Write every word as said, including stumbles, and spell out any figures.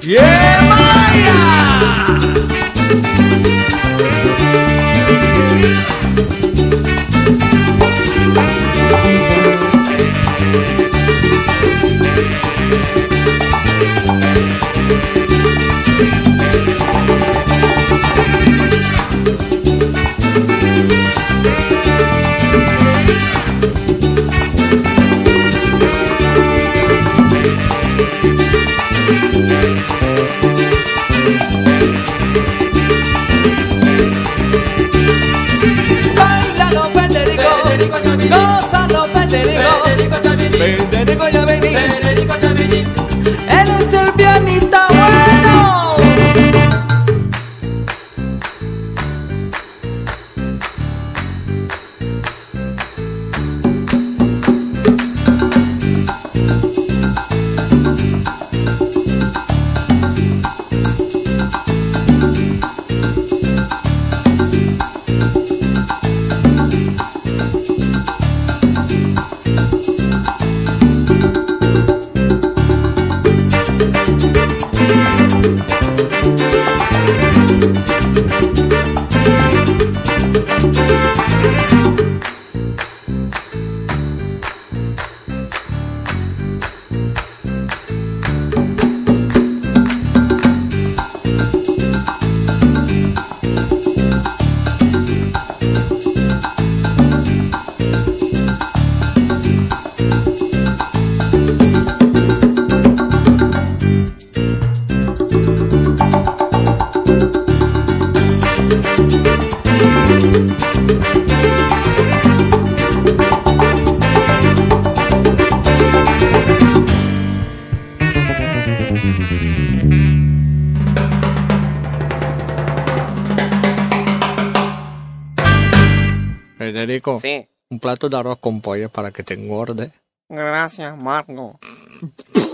¡Chemaya! Gózalo, Federico, Federico ya vení, eres el pianista bueno. Federico, Sí. un plato de arroz con pollo para que te engorde. Gracias, Marco.